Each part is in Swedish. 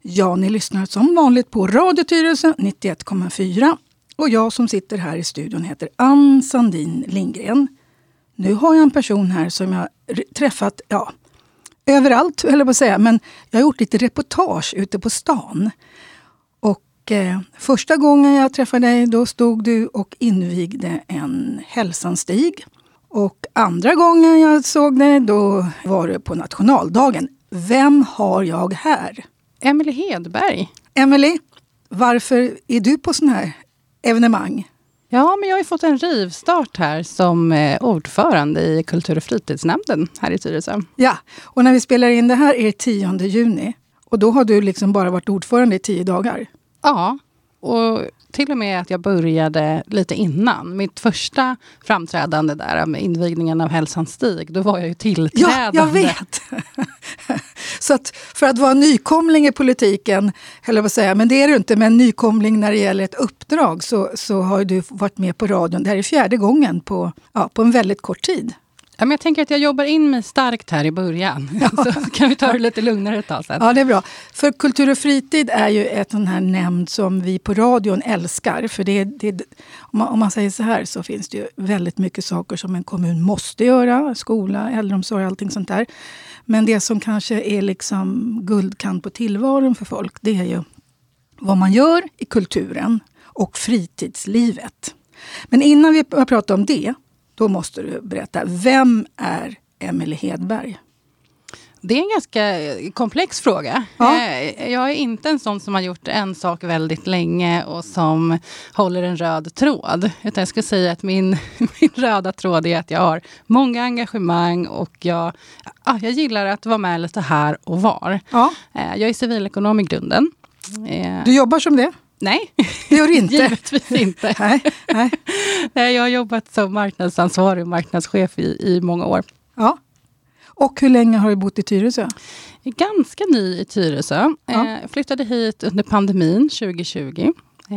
Ja, ni lyssnar som vanligt på Radio Tyresö 91,4 och jag som sitter här i studion heter Ann Sandin Lindgren. Nu har jag en person här som jag träffat, överallt eller vad säga, men jag har gjort lite reportage ute på stan. Och första gången jag träffade dig, då stod du och invigde en hälsanstig. Och andra gången jag såg dig, då var det på nationaldagen. Vem har jag här? Emelie Hedberg. Emelie, varför är du på sån här evenemang? Ja, men jag har ju fått en rivstart här som ordförande i kultur- och fritidsnämnden här i Tyresö. Ja, och när vi spelar in det här är det 10 juni. Och då har du liksom bara varit ordförande i 10 dagar. Ja, och till och med att jag började lite innan. Mitt första framträdande där med invigningen av Hälsanstig, då var jag ju tillträdande. Ja, jag vet. Så att för att vara nykomling i politiken, eller vad säger, men det är du inte, men nykomling när det gäller ett uppdrag så har du varit med på radion. Det här är 4:e gången på en väldigt kort tid. Ja, men jag tänker att jag jobbar in mig starkt här i början. Ja. Så kan vi ta det lite lugnare ett tag sen. Ja, det är bra. För kultur och fritid är ju ett sån här nämnd som vi på radion älskar. För om man säger så här så finns det ju väldigt mycket saker som en kommun måste göra. Skola, äldreomsorg, allting sånt där. Men det som kanske är liksom guldkant på tillvaron för folk, det är ju vad man gör i kulturen och fritidslivet. Men innan vi pratar om det, då måste du berätta, vem är Emelie Hedberg? Det är en ganska komplex fråga. Ja. Jag är inte en sån som har gjort en sak väldigt länge och som håller en röd tråd. Utan jag skulle säga att min röda tråd är att jag har många engagemang och jag gillar att vara med lite här och var. Ja. Jag är civilekonom i grunden. Du jobbar som det? Nej, det gör du inte. Givetvis inte. Nej. Jag har jobbat som marknadsansvarig och marknadschef i många år. Ja. Och hur länge har du bott i Tyresö? Jag är ganska ny i Tyresö. Jag flyttade hit under pandemin 2020.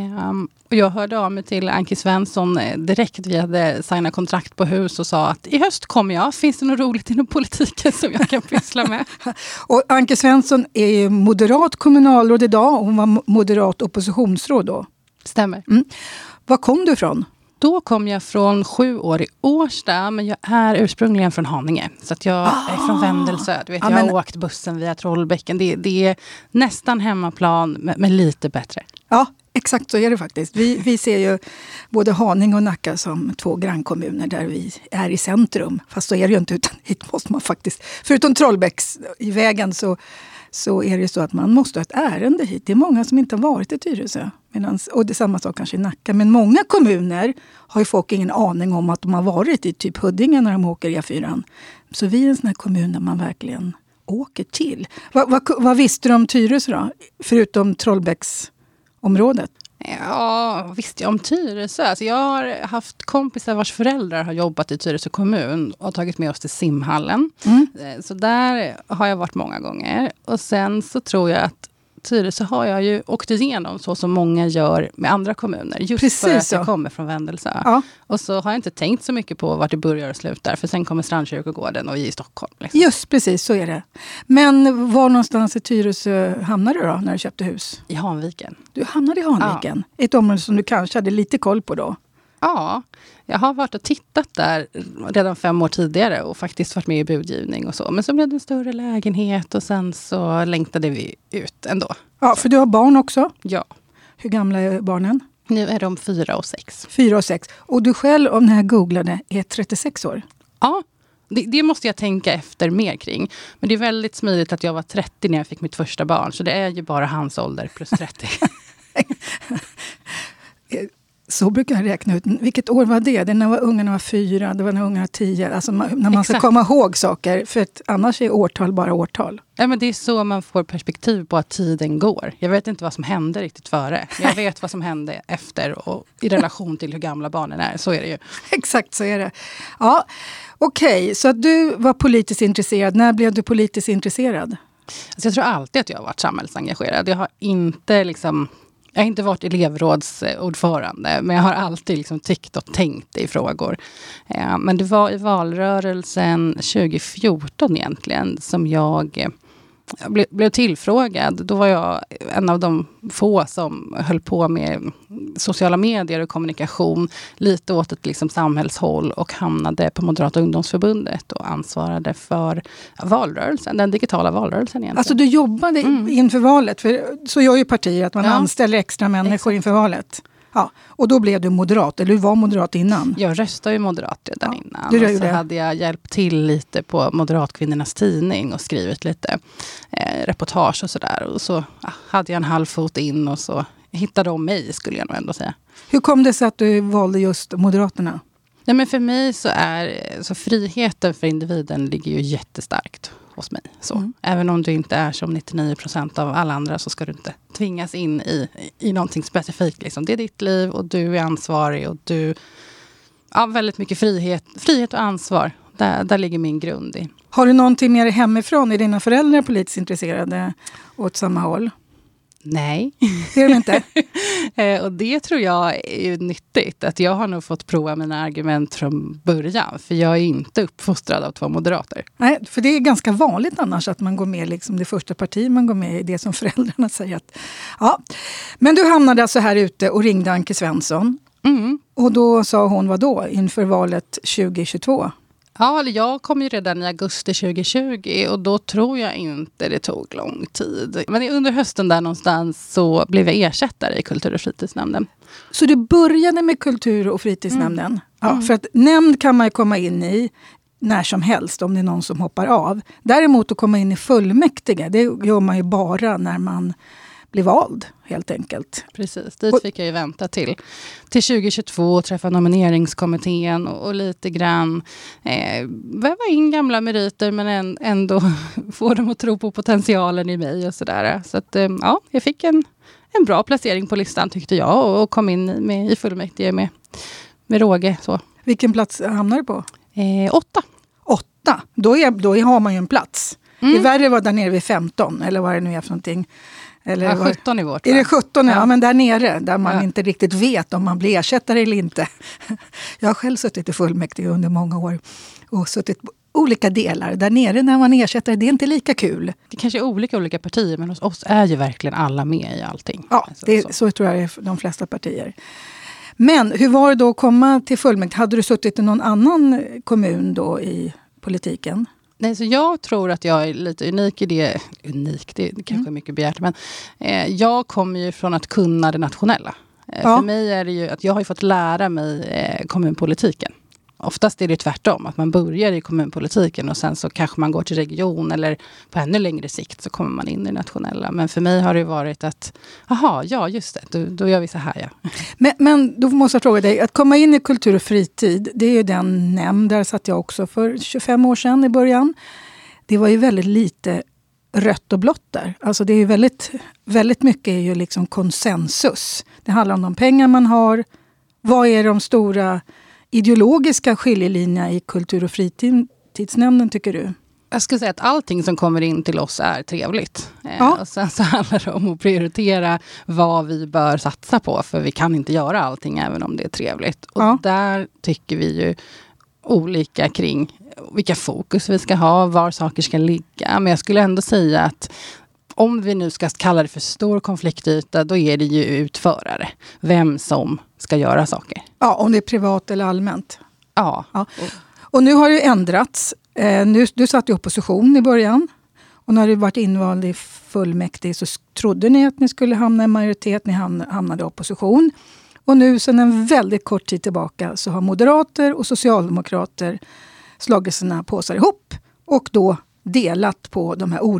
Och jag hörde av mig till Anki Svensson direkt. Vi hade signat kontrakt på hus och sa att i höst kommer jag. Finns det något roligt inom politiken som jag kan pyssla med? Och Anki Svensson är moderat kommunalråd idag och hon var moderat oppositionsråd då. Stämmer. Var kom du ifrån? Då kom jag från 7 år i Årsta, men jag är ursprungligen från Haninge. Så att jag är från Vändelsö. Du vet, jag har åkt bussen via Trollbäcken. Det är nästan hemmaplan, men lite bättre. Ja, exakt så är det faktiskt. Vi ser ju både Haninge och Nacka som 2 grannkommuner där vi är i centrum. Fast så är det ju inte, utan hit måste man faktiskt, förutom Trollbäcks i vägen så är det så att man måste ha ett ärende hit. Det är många som inte har varit i Tyresö. Och det är samma sak kanske i Nacka. Men många kommuner har ju folk ingen aning om att de har varit i typ Huddinge när de åker E4. Så vi är en sån här kommun där man verkligen åker till. Vad visste du om Tyresö då? Förutom Trollbäcksområdet? Ja, visste jag om Tyresö. Alltså jag har haft kompisar vars föräldrar har jobbat i Tyresö kommun och tagit med oss till simhallen. Så där har jag varit många gånger. Och sen så tror jag att Tyresö har jag ju åkt igenom så som många gör med andra kommuner. Just precis för att jag kommer från Vändelsö. Ja. Och så har jag inte tänkt så mycket på vart det börjar och slutar. För sen kommer Strandkyrkogården och vi är i Stockholm. Liksom. Just precis, så är det. Men var någonstans i Tyresö hamnade du då när du köpte hus? I Hanviken. Du hamnade i Hanviken? Ja. Ett område som du kanske hade lite koll på då? Ja, jag har varit och tittat där redan 5 år tidigare och faktiskt varit med i budgivning och så. Men så blev det en större lägenhet och sen så längtade vi ut ändå. Ja, för du har barn också? Ja. Hur gamla är barnen? Nu är de 4 och 6. 4 och 6. Och du själv, om när jag googlade, är 36 år? Ja, det måste jag tänka efter mer kring. Men det är väldigt smidigt att jag var 30 när jag fick mitt första barn. Så det är ju bara hans ålder plus 30. Så brukar jag räkna ut. Vilket år var det? Det när ungarna var 4, det var när ungarna var 10. Alltså när man ska komma ihåg saker. För att annars är årtal bara årtal. Ja, men det är så man får perspektiv på att tiden går. Jag vet inte vad som hände riktigt före. Jag vet vad som hände efter och i relation till hur gamla barnen är. Så är det ju. Exakt, så är det. Ja, okej. Så att du var politiskt intresserad. När blev du politiskt intresserad? Alltså jag tror alltid att jag har varit samhällsengagerad. Jag har inte varit elevrådsordförande, men jag har alltid tyckt och tänkt i frågor. Men det var i valrörelsen 2014 egentligen som jag jag blev tillfrågad. Då var jag en av de få som höll på med sociala medier och kommunikation lite åt ett liksom samhällshåll och hamnade på Moderata ungdomsförbundet och ansvarade för valrörelsen, den digitala valrörelsen egentligen. Alltså du jobbade inför valet, för så gör ju partier att man anställer extra människor inför valet. Ja, och då blev du moderat, eller du var moderat innan? Jag röstade ju moderat redan innan. Och så hade jag hjälpt till lite på Moderatkvinnornas tidning och skrivit lite reportage och sådär. Och så hade jag en halv fot in och så hittade de mig, skulle jag nog ändå säga. Hur kom det sig att du valde just Moderaterna? Nej, men för mig så friheten för individen ligger ju jättestarkt hos mig. Så. Även om du inte är som 99% av alla andra så ska du inte tvingas in i någonting specifikt. Liksom. Det är ditt liv och du är ansvarig och du har väldigt mycket frihet och ansvar. Där ligger min grund i. Har du någonting mer hemifrån? Är dina föräldrar politiskt intresserade åt samma håll? Nej. Det är de inte. Och det tror jag är nyttigt. Att jag har nog fått prova mina argument från början. För jag är inte uppfostrad av 2 moderater. Nej, för det är ganska vanligt annars att man går med liksom det första partiet man går med i det som föräldrarna säger. Att, ja. Men du hamnade alltså här ute och ringde Anke Svensson. Och då sa hon vad då inför valet 2022? Ja, jag kom ju redan i augusti 2020 och då tror jag inte det tog lång tid. Men under hösten där någonstans så blev jag ersättare i kultur- och fritidsnämnden. Så du började med kultur- och fritidsnämnden? Ja, för att nämnd kan man ju komma in i när som helst om det är någon som hoppar av. Däremot att komma in i fullmäktige, det gör man ju bara när man bli vald, helt enkelt. Precis, dit fick jag ju vänta till 2022 och träffa nomineringskommittén och lite grann väva in gamla meriter men ändå få dem att tro på potentialen i mig och sådär. Så att jag fick en bra placering på listan tyckte jag och kom in i fullmäktige med råge. Så. Vilken plats hamnar du på? 8. 8? Då har man ju en plats. Det är värre att vara där nere vid 15 eller vad det nu är för någonting. Eller 17 i vårt. Är det 17? Ja, men där nere, där man inte riktigt vet om man blir ersättare eller inte. Jag har själv suttit i fullmäktige under många år och suttit på olika delar. Där nere när man ersätter, det är inte lika kul. Det kanske är olika partier, men hos oss är ju verkligen alla med i allting. Ja, så tror jag det är för de flesta partier. Men hur var det då att komma till fullmäktige? Hade du suttit i någon annan kommun då i politiken? Nej, så jag tror att jag är lite unik i det. Unik, det är kanske mycket begärt. Men jag kommer ju från att kunna det nationella. För mig är det ju att jag har ju fått lära mig kommunpolitiken. Oftast är det tvärtom. Att man börjar i kommunpolitiken och sen så kanske man går till region. Eller på ännu längre sikt så kommer man in i det nationella. Men för mig har det varit att, just det, då gör vi så här, ja. Men då måste jag fråga dig, att komma in i kultur och fritid, det är ju den nämnd, där satt jag också för 25 år sedan i början. Det var ju väldigt lite rött och blått där. Alltså det är ju väldigt mycket är ju liksom konsensus. Det handlar om de pengar man har. Vad är de stora ideologiska skiljelinjerna i kultur- och fritidsnämnden tycker du? Jag skulle säga att allting som kommer in till oss är trevligt. Och sen så handlar det om att prioritera vad vi bör satsa på. För vi kan inte göra allting även om det är trevligt. Och där tycker vi ju olika kring vilka fokus vi ska ha, var saker ska ligga. Men jag skulle ändå säga att om vi nu ska kalla det för stor konfliktyta, då är det ju utförare. Vem som ska göra saker. Ja, om det är privat eller allmänt. Ja. Och nu har det ändrats. Du satt i opposition i början. Och när du varit invald i fullmäktige så trodde ni att ni skulle hamna i majoritet. Ni hamnade i opposition. Och nu sedan en väldigt kort tid tillbaka så har moderater och socialdemokrater slagit sina påsar ihop. Och då delat på de här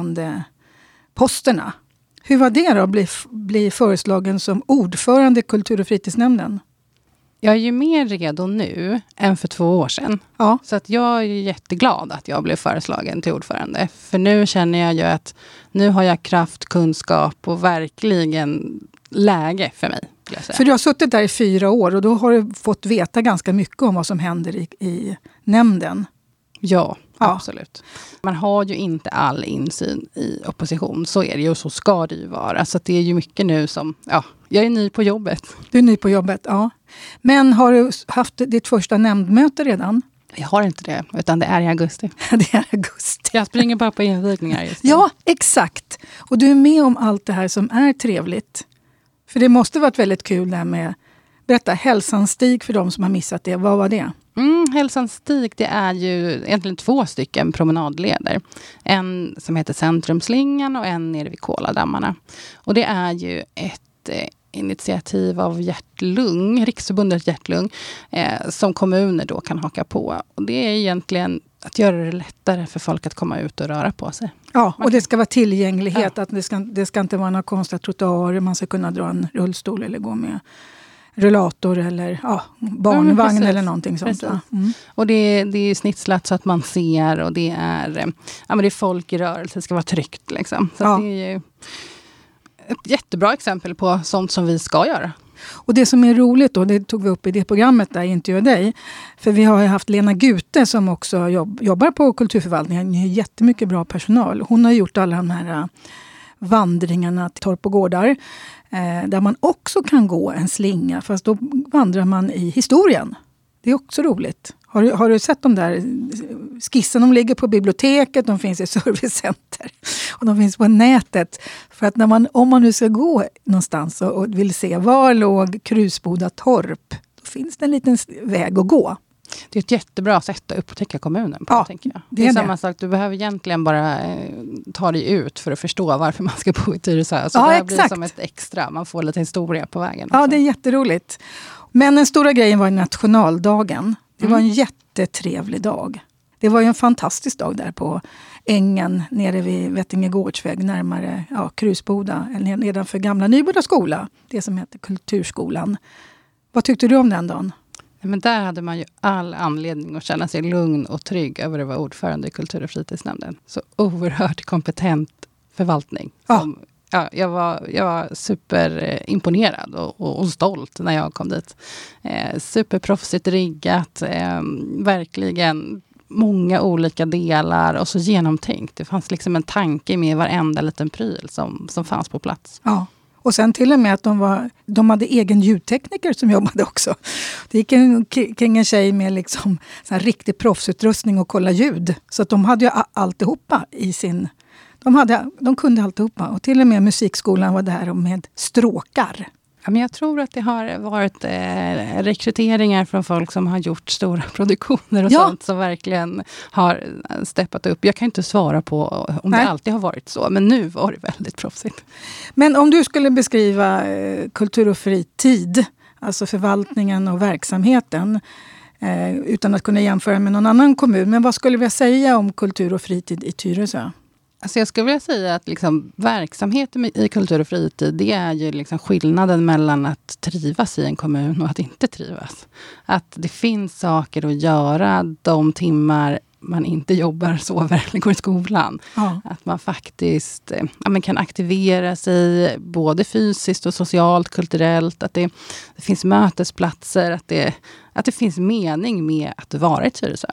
ordförandeposterna. Hur var det då att bli föreslagen som ordförande i kultur- och fritidsnämnden? Jag är ju mer redo nu än för 2 år sedan. Ja. Så att jag är jätteglad att jag blev föreslagen till ordförande. För nu känner jag ju att nu har jag kraft, kunskap och verkligen läge för mig. För du har suttit där i 4 år och då har du fått veta ganska mycket om vad som händer i nämnden. Ja, absolut. Man har ju inte all insyn i opposition. Så är det ju och så ska det ju vara. Så att det är ju mycket nu som, jag är ny på jobbet. Du är ny på jobbet, ja. Men har du haft ditt första nämndmöte redan? Jag har inte det, utan det är i augusti. Det är augusti. Jag springer bara på invigningar just nu. Ja, exakt. Och du är med om allt det här som är trevligt. För det måste varit väldigt kul där med, berätta, Hälsans stig för de som har missat det. Vad var det? Hälsans stig, det är ju egentligen 2 stycken promenadleder. En som heter Centrumslingan och en nere vid Koladammarna. Och det är ju ett initiativ av Hjärt-Lung, Riksförbundet Hjärt-Lung, som kommuner då kan haka på. Och det är egentligen att göra det lättare för folk att komma ut och röra på sig. Ja, och det ska vara tillgänglighet. Ja. Att det ska inte vara några konstiga trottoarer. Man ska kunna dra en rullstol eller gå med rullator eller barnvagn eller någonting sånt. Och det är snitslat så att man ser, och det är, men det är folk i rörelse, det ska vara tryggt liksom. Så det är ju ett jättebra exempel på sånt som vi ska göra. Och det som är roligt då, det tog vi upp i det programmet där jag intervjuade dig. För vi har ju haft Lena Gute som också jobbar på kulturförvaltningen. Hon har jättemycket bra personal. Hon har gjort alla de här vandringarna till torp och gårdar. Där man också kan gå en slinga, fast då vandrar man i historien. Det är också roligt. Har du sett de där skissen? De ligger på biblioteket, de finns i servicecenter och de finns på nätet. För att om man nu ska gå någonstans och vill se var låg Krusboda torp, då finns det en liten väg att gå. Det är ett jättebra sätt att upptäcka kommunen på, tänker jag. Det är samma sak, du behöver egentligen bara ta dig ut för att förstå varför man ska bo i Tyresö. Så det blir som ett extra, man får lite historia på vägen. Ja, det är jätteroligt. Men den stora grejen var nationaldagen. Det var en jättetrevlig dag. Det var ju en fantastisk dag där på ängen nere vid Vettinge gårdsväg, närmare Krusboda, eller nedanför gamla Nyboda skola, det som heter Kulturskolan. Vad tyckte du om den dagen? Men där hade man ju all anledning att känna sig lugn och trygg över att vara ordförande i kultur- och fritidsnämnden. Så oerhört kompetent förvaltning. Jag var superimponerad och stolt när jag kom dit. Superproffsigt riggat, verkligen många olika delar och så genomtänkt. Det fanns liksom en tanke med varenda liten pryl som fanns på plats. Ja. Och sen till och med att de hade egen ljudtekniker som jobbade också. Det gick kring en tjej med liksom så här riktig proffsutrustning och kolla ljud. Så att de hade ju alltihopa i sin... De kunde alltihopa. Och till och med musikskolan var där med stråkar. Ja, men jag tror att det har varit rekryteringar från folk som har gjort stora produktioner och sånt som verkligen har steppat upp. Jag kan inte svara på om det alltid har varit så, men nu var det väldigt proffsigt. Men om du skulle beskriva kultur och fritid, alltså förvaltningen och verksamheten, utan att kunna jämföra med någon annan kommun, men vad skulle vi säga om kultur och fritid i Tyresö? Alltså jag skulle vilja säga att liksom verksamheten i kultur och fritid, det är ju liksom skillnaden mellan att trivas i en kommun och att inte trivas. Att det finns saker att göra de timmar man inte jobbar, sover eller går i skolan. Ja. Att man faktiskt kan aktivera sig både fysiskt och socialt, kulturellt. Att det finns mötesplatser, att det finns mening med att vara i Tyresö.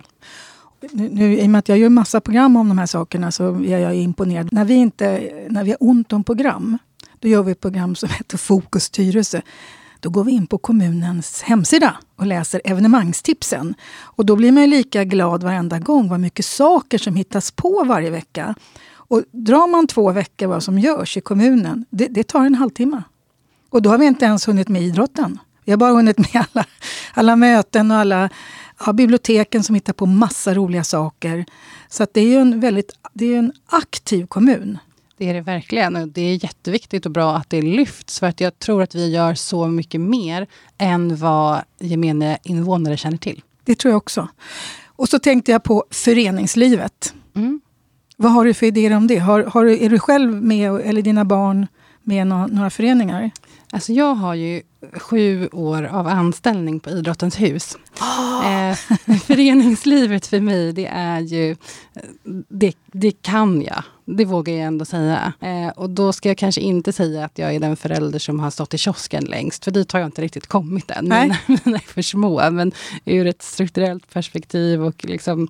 Nu, i och med att jag gör massa program om de här sakerna så är jag imponerad. När vi har ont om program, då gör vi ett program som heter Fokus Tyresö. Då går vi in på kommunens hemsida och läser evenemangstipsen. Och då blir man ju lika glad varenda gång vad mycket saker som hittas på varje vecka. Och drar man 2 veckor vad som görs i kommunen, det tar en halvtimme. Och då har vi inte ens hunnit med idrotten. Vi har bara hunnit med alla möten och alla biblioteken som hittar på massa roliga saker. Så att det är ju en aktiv kommun. Det är det verkligen, och det är jätteviktigt och bra att det lyfts, för att jag tror att vi gör så mycket mer än vad gemene invånare känner till. Det tror jag också. Och så tänkte jag på föreningslivet. Vad har du för idéer om det? Är du själv med, eller dina barn med några föreningar? Alltså jag har ju 7 år av anställning på Idrottens hus. Föreningslivet för mig, det är ju... Det kan jag. Det vågar jag ändå säga. Och då ska jag kanske inte säga att jag är den förälder som har stått i kiosken längst. För dit har jag inte riktigt kommit än. Mina är för små. Men ur ett strukturellt perspektiv och liksom...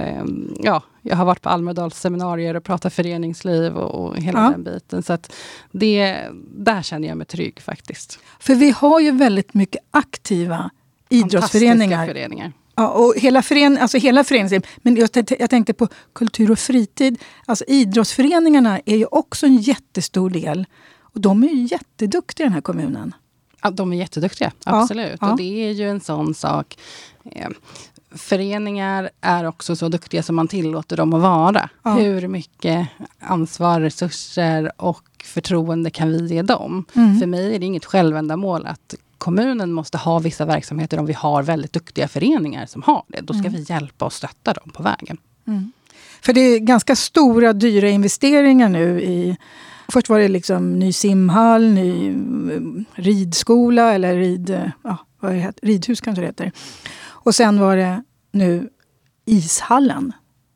jag har varit på Almedals seminarier och pratat föreningsliv och hela den biten. Så att där känner jag mig trygg faktiskt. För vi har ju väldigt mycket aktiva idrottsföreningar. Föreningar. Ja, och hela föreningen, men jag tänkte på kultur och fritid. Alltså idrottsföreningarna är ju också en jättestor del. Och de är ju jätteduktiga i den här kommunen. Ja, de är jätteduktiga, absolut. Ja. Och det är ju en sån sak. Föreningar är också så duktiga som man tillåter dem att vara. Ja. Hur mycket ansvar, resurser och förtroende kan vi ge dem? För mig är det inget självändamål att kommunen måste ha vissa verksamheter om vi har väldigt duktiga föreningar som har det. Då ska vi hjälpa och stötta dem på vägen. För det är ganska stora, dyra investeringar nu i... Först var det liksom ny simhall, ny ridskola eller ridhus kanske det heter. Och sen var det nu ishallen.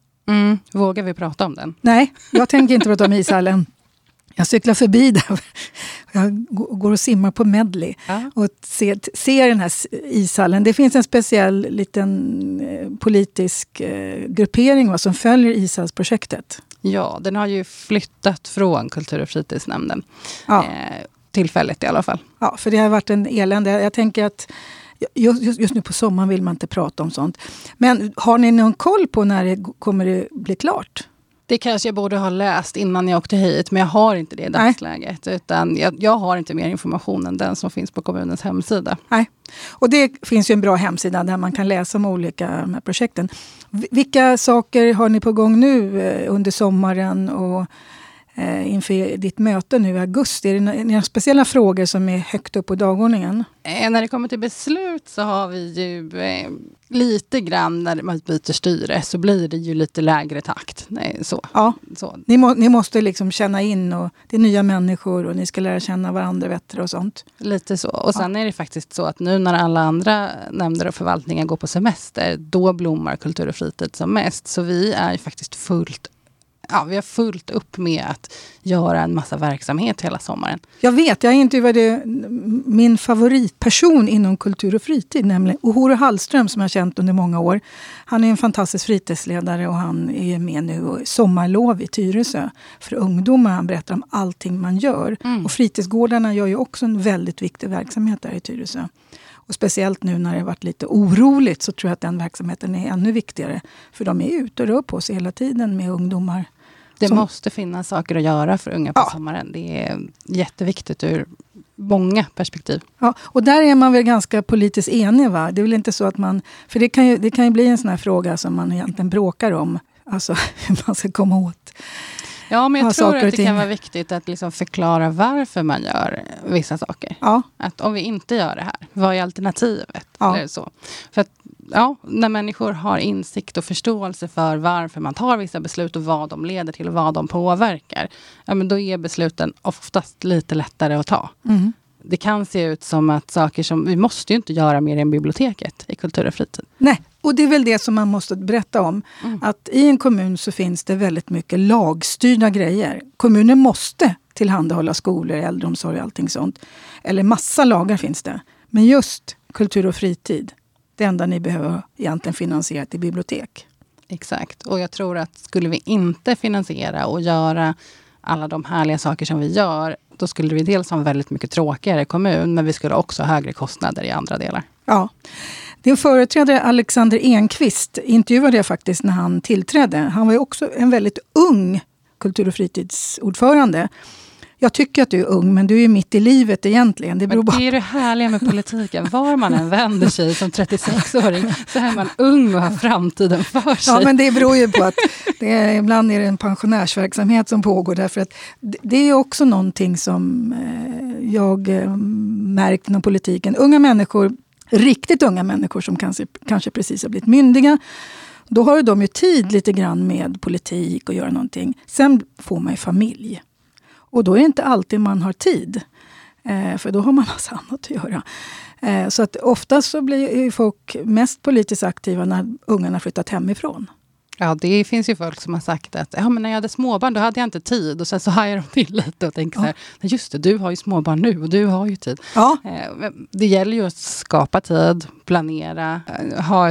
Vågar vi prata om den? Nej, jag tänker inte prata om ishallen. Jag cyklar förbi där. Jag går och simmar på Medley och ser den här ishallen. Det finns en speciell liten politisk gruppering som följer ishallsprojektet. Ja, den har ju flyttat från kultur- och fritidsnämnden. Tillfälligt i alla fall. Ja, för det har varit en elände. Jag tänker att just nu på sommaren vill man inte prata om sånt. Men har ni någon koll på när det kommer att bli klart? Det kanske jag borde ha läst innan jag åkte hit, men jag har inte det i dagsläget. Utan jag har inte mer information än den som finns på kommunens hemsida. Nej, och det finns ju en bra hemsida där man kan läsa om olika de här projekten. Vilka saker har ni på gång nu under sommaren och inför ditt möte nu i augusti? Är det några speciella frågor som är högt upp på dagordningen? När det kommer till beslut så har vi ju lite grann när man byter styre så blir det ju lite lägre takt. Nej, så. Ja, så. Ni måste liksom känna in och det är nya människor och ni ska lära känna varandra bättre och sånt. Lite så. Och sen är det faktiskt så att nu när alla andra nämnder och förvaltningar går på semester, då blommar kultur och fritid som mest. Så vi är ju faktiskt vi har fullt upp med att göra en massa verksamhet hela sommaren. Jag vet, jag intervjuade min favoritperson inom kultur och fritid, nämligen Ohore Hallström som jag har känt under många år. Han är en fantastisk fritidsledare och han är med nu och sommarlov i Tyresö för ungdomar. Han berättar om allting man gör. Och fritidsgårdarna gör ju också en väldigt viktig verksamhet där i Tyresö. Och speciellt nu när det har varit lite oroligt så tror jag att den verksamheten är ännu viktigare. För de är ute och rör på sig hela tiden med ungdomar. Det måste finnas saker att göra för unga på sommaren. Det är jätteviktigt ur många perspektiv. Ja, och där är man väl ganska politiskt enig, va? Det är väl inte så att man... För det kan ju bli en sån här fråga som man egentligen bråkar om. Alltså hur man ska komma åt. Ja, men jag tror att det kan vara viktigt att liksom förklara varför man gör vissa saker. Ja. Att om vi inte gör det här, vad är alternativet? Ja. Eller så. För att när människor har insikt och förståelse för varför man tar vissa beslut och vad de leder till och vad de påverkar, men då är besluten oftast lite lättare att ta. Det kan se ut som att saker som vi måste ju inte göra mer än biblioteket i kultur och fritid. Nej, och det är väl det som man måste berätta om. Att i en kommun så finns det väldigt mycket lagstyrda grejer. Kommunen måste tillhandahålla skolor, äldreomsorg och allting sånt. Eller massa lagar finns det. Men just kultur och fritid, det enda ni behöver egentligen finansiera till bibliotek. Exakt, och jag tror att skulle vi inte finansiera och göra alla de härliga saker som vi gör, då skulle vi dels ha en väldigt mycket tråkigare kommun, men vi skulle också ha högre kostnader i andra delar. Ja. Din företrädare Alexander Enqvist intervjuade jag faktiskt när han tillträdde. Han var ju också en väldigt ung kultur- och fritidsordförande. Jag tycker att du är ung, men du är ju mitt i livet egentligen. Det är det härliga med politiken. Var man än vänder sig som 36-åring så är man ung och har framtiden för sig. Ja, men det beror ju på att ibland är det en pensionärsverksamhet som pågår. Därför att det är också någonting som jag märkt inom politiken. Unga människor, riktigt unga människor som kanske precis har blivit myndiga. Då har de ju tid lite grann med politik och göra någonting. Sen får man ju familj. Och då är det inte alltid man har tid. För då har man massa annat att göra. Så att oftast så blir folk mest politiskt aktiva när ungarna flyttat hemifrån. Ja, det finns ju folk som har sagt att men när jag hade småbarn då hade jag inte tid. Och sen så hajar de till lite och tänker så här, just det, du har ju småbarn nu och du har ju tid. Ja. Det gäller ju att skapa tid, planera, ha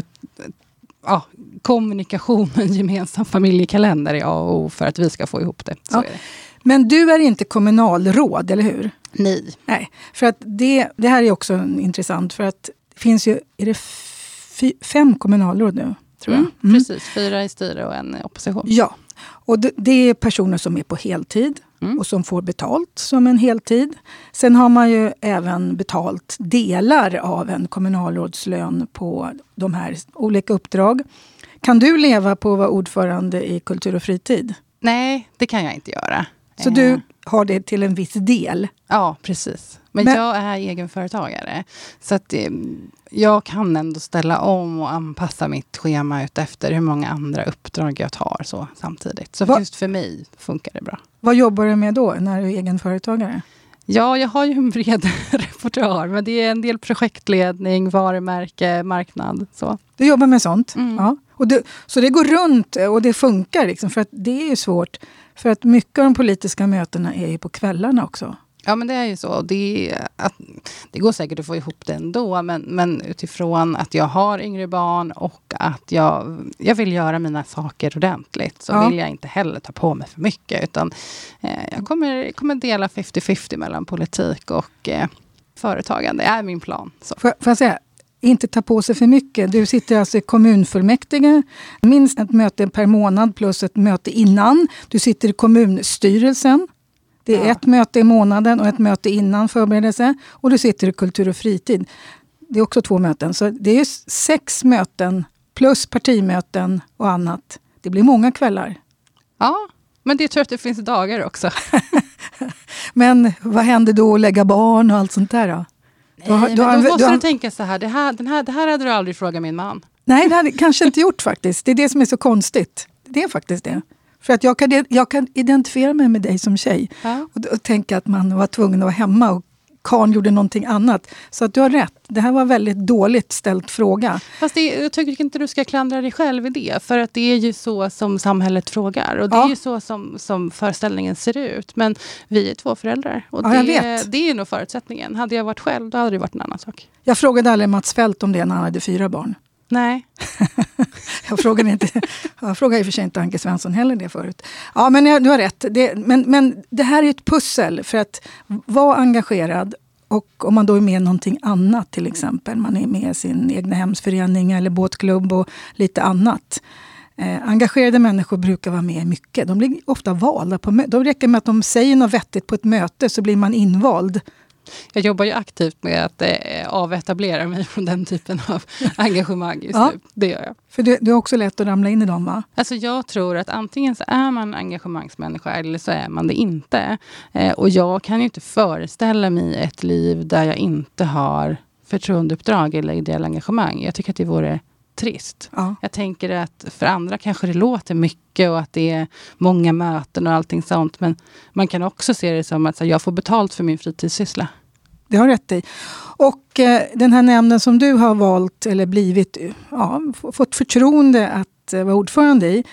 kommunikation, en gemensam familjekalender och för att vi ska få ihop det. Så är det. Men du är inte kommunalråd, eller hur? Nej. För att det här är också intressant för att det finns ju, är det 5 kommunalråd nu, tror jag. Precis, 4 i styre och en opposition. Ja, och det är personer som är på heltid och som får betalt som en heltid. Sen har man ju även betalt delar av en kommunalrådslön på de här olika uppdrag. Kan du leva på att vara ordförande i Kultur och fritid? Nej, det kan jag inte göra. Så du har det till en viss del? Ja, precis. Men jag är egenföretagare. Så att jag kan ändå ställa om och anpassa mitt schema ut efter hur många andra uppdrag jag tar så samtidigt. Så just för mig funkar det bra. Vad jobbar du med då när du är egenföretagare? Ja, jag har ju en bred repertoar. Men det är en del projektledning, varumärke, marknad. Så. Du jobbar med sånt? Ja. Så det går runt och det funkar liksom, för att det är ju svårt. För att mycket av de politiska mötena är ju på kvällarna också. Ja, men det är ju så. Det går säkert att få ihop det ändå. Men utifrån att jag har yngre barn och att jag vill göra mina saker ordentligt, så vill jag inte heller ta på mig för mycket. Utan jag kommer dela 50-50 mellan politik och företagande. Det är min plan. Så. Får jag säga, inte ta på sig för mycket. Du sitter alltså i kommunfullmäktige, minst ett möte per månad plus ett möte innan. Du sitter i kommunstyrelsen. Det är ett möte i månaden och ett möte innan förberedelse. Och du sitter i Kultur och fritid. Det är också 2 möten. Så det är 6 möten plus partimöten och annat. Det blir många kvällar. Ja, men det tror jag att det finns dagar också. Men vad händer då att lägga barn och allt sånt där då? Då måste du tänka så här. Det här hade du aldrig frågat min man. Nej, det hade jag kanske inte gjort faktiskt. Det är det som är så konstigt. Det är faktiskt det. För att jag kan identifiera mig med dig som tjej. Ja. Och tänka att man var tvungen att vara hemma och Karl gjorde någonting annat. Så att du har rätt. Det här var väldigt dåligt ställt fråga. Fast jag tycker inte du ska klandra dig själv i det. För att det är ju så som samhället frågar. Och det är ju så som föreställningen ser ut. Men vi är 2 föräldrar. Och det är nog förutsättningen. Hade jag varit själv, då hade det varit en annan sak. Jag frågade aldrig Mats Fält om det när han hade 4 barn. Nej. Jag frågade i och för sig inte Anke Svensson heller det förut. Ja, men du har rätt. Men det här är ett pussel för att vara engagerad, och om man då är med i någonting annat, till exempel man är med i sin egna hemsförening eller båtklubb och lite annat. Engagerade människor brukar vara med mycket. De blir ofta valda på möten. De räcker med att de säger något vettigt på ett möte så blir man invald. Jag jobbar ju aktivt med att avetablera mig från den typen av engagemang just nu. Det gör jag. För det är också lätt att ramla in i dem, va? Alltså jag tror att antingen så är man engagemangsmänniska eller så är man det inte. Och jag kan ju inte föreställa mig ett liv där jag inte har förtroendeuppdrag eller ideell engagemang. Jag tycker att det vore trist. Ja. Jag tänker att för andra kanske det låter mycket och att det är många möten och allting sånt. Men man kan också se det som att jag får betalt för min fritidssyssla. Det har rätt i. Och den här nämnden som du har valt eller blivit, fått förtroende att vara ordförande i.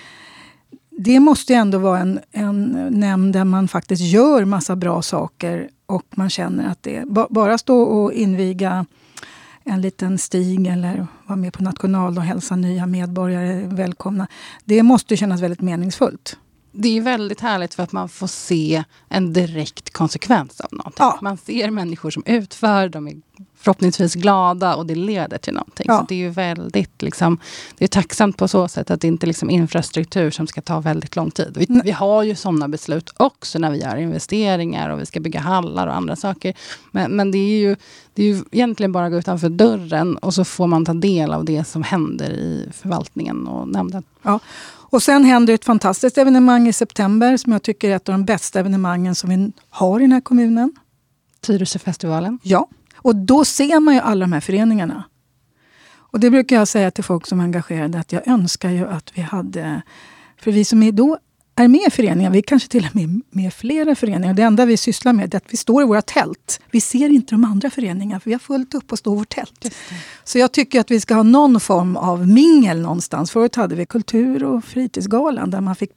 Det måste ju ändå vara en nämnd där man faktiskt gör massa bra saker. Och man känner att det bara stå och inviga en liten stig eller vara med på national och hälsa nya medborgare välkomna. Det måste kännas väldigt meningsfullt. Det är väldigt härligt för att man får se en direkt konsekvens av någonting. Ja. Man ser människor som utför, de är förhoppningsvis glada och det leder till någonting. Ja. Så det är ju väldigt det är tacksamt på så sätt att det inte är infrastruktur som ska ta väldigt lång tid. Vi har ju sådana beslut också när vi gör investeringar och vi ska bygga hallar och andra saker. Men det är ju egentligen bara att gå utanför dörren och så får man ta del av det som händer i förvaltningen och nämnden. Ja. Och sen händer ett fantastiskt evenemang i september som jag tycker är ett av de bästa evenemangen som vi har i den här kommunen. Tyresöfestivalen. Ja, och då ser man ju alla de här föreningarna. Och det brukar jag säga till folk som är engagerade att jag önskar ju att vi hade, för vi som då är med i föreningar, vi kanske till och med flera föreningar. Det enda vi sysslar med är att vi står i våra tält. Vi ser inte de andra föreningarna för vi har fullt upp och står i vårt tält. Så jag tycker att vi ska ha någon form av mingel någonstans. Förut hade vi kultur- och fritidsgalan där man fick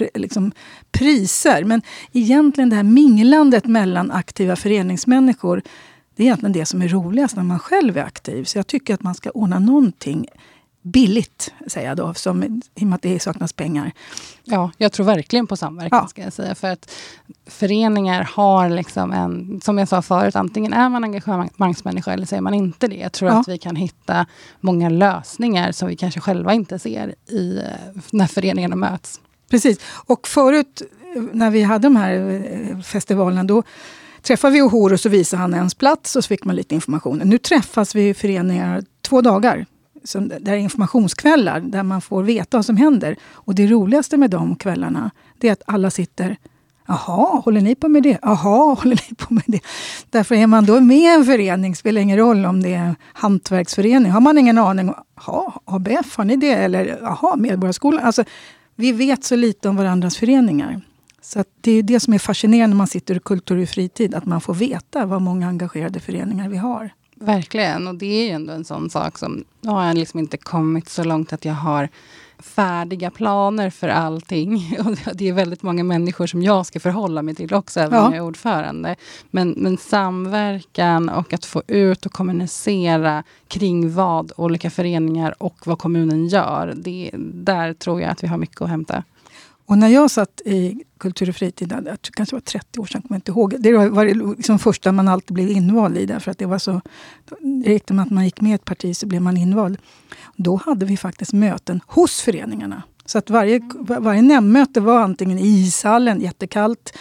priser. Men egentligen det här minglandet mellan aktiva föreningsmänniskor, det är egentligen det som är roligast när man själv är aktiv. Så jag tycker att man ska ordna någonting billigt, säger jag då, i och med att det saknas pengar. Ja, jag tror verkligen på samverkan, ska jag säga. För att föreningar har liksom som jag sa förut, antingen är man engagemangsmänniska eller så är man inte det. Jag tror att vi kan hitta många lösningar som vi kanske själva inte ser när föreningarna möts. Precis, och förut när vi hade de här festivalerna, då träffade vi Ohor och så visade han ens plats och så fick man lite information. Nu träffas vi i föreningar 2 dagar. Det är informationskvällar där man får veta vad som händer. Och det roligaste med de kvällarna, det är att alla sitter, jaha, håller ni på med det? Jaha, håller ni på med det? Därför är man då med i en förening, spelar ingen roll om det är hantverksförening. Har man ingen aning, jaha, ABF, har ni det? Eller jaha, Medborgarskolan. Alltså, vi vet så lite om varandras föreningar. Så att det är det som är fascinerande när man sitter i kultur och fritid, att man får veta vad många engagerade föreningar vi har. Verkligen, och det är ju ändå en sån sak som har jag liksom inte kommit så långt att jag har färdiga planer för allting. Och det är väldigt många människor som jag ska förhålla mig till också, även om jag är ordförande. Men samverkan och att få ut och kommunicera kring vad olika föreningar och vad kommunen gör, där tror jag att vi har mycket att hämta. Och när jag satt i kultur och fritid, det kanske var 30 år sedan, kommer jag inte ihåg. Det var liksom första man alltid blev invald i, därför att det var så, det räckte med att man gick med ett parti så blev man invald. Då hade vi faktiskt möten hos föreningarna. Så att varje nämnmöte var antingen i ishallen, jättekallt,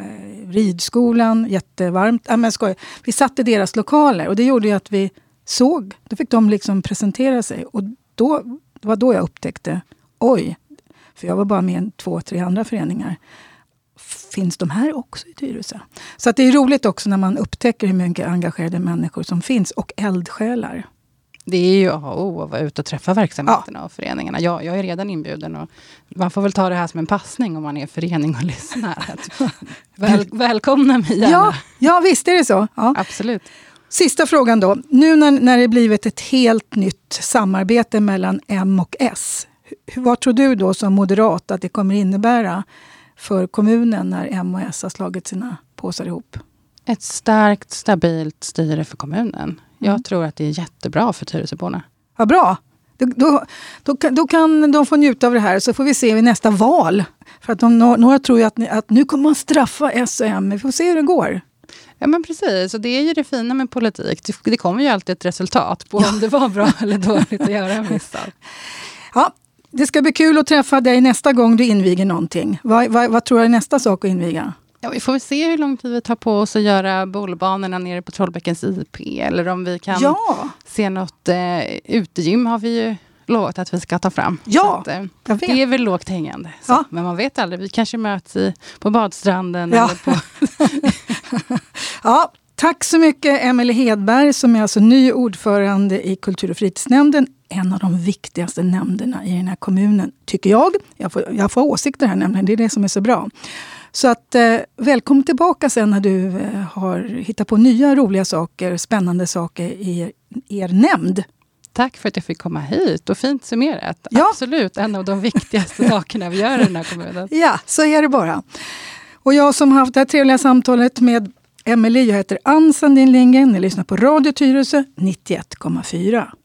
ridskolan, jättevarmt. Vi satt i deras lokaler och det gjorde ju att vi såg, då fick de liksom presentera sig. Och det var då jag upptäckte, oj, för jag var bara med 2-3 andra föreningar. Finns de här också i Tyresö? Så att det är roligt också när man upptäcker hur mycket engagerade människor som finns och eldsjälar. Det är ju att vara ute och träffa verksamheterna och föreningarna. Jag är redan inbjuden och man får väl ta det här som en passning om man är förening och lyssnar. Välkomna mig gärna. Ja, visst är det så. Ja. Absolut. Sista frågan då. Nu när det blivit ett helt nytt samarbete mellan M och S. Vad tror du då som moderat att det kommer innebära för kommunen när M och S har slagit sina påsar ihop? Ett starkt, stabilt styre för kommunen. Jag tror att det är jättebra för Tyresöborna. Ja, bra. Då kan de få njuta av det här, så får vi se vid nästa val. För att några tror ju att nu kommer man straffa S och M. Vi får se hur det går. Ja, men precis. Och det är ju det fina med politik. Det kommer ju alltid ett resultat på om det var bra eller dåligt att göra en misstag. Ja, det ska bli kul att träffa dig nästa gång du inviger någonting. Vad tror du är nästa sak att inviga? Ja, vi får väl se hur lång tid vi tar på oss att göra bollbanorna nere på Trollbäckens IP. Eller om vi kan se något utegym har vi ju lovat att vi ska ta fram. Ja, så att, det är väl lågt hängande. Så. Men man vet aldrig, vi kanske möts på badstranden. Eller på ja, tack så mycket Emelie Hedberg som är alltså ny ordförande i kultur- och fritidsnämnden. En av de viktigaste nämnderna i den här kommunen, tycker jag. Jag får åsikter här nämligen, det är det som är så bra. Så att välkommen tillbaka sen när du har hittat på nya roliga saker, spännande saker i er nämnd. Tack för att jag fick komma hit och fint summerat. Ja. Absolut, en av de viktigaste sakerna vi gör i den här kommunen. Ja, så är det bara. Och jag som har haft det här trevliga samtalet med Emelie, jag heter Ann Sandin Lindgren. Ni lyssnar på Radio Tyresö 91,4.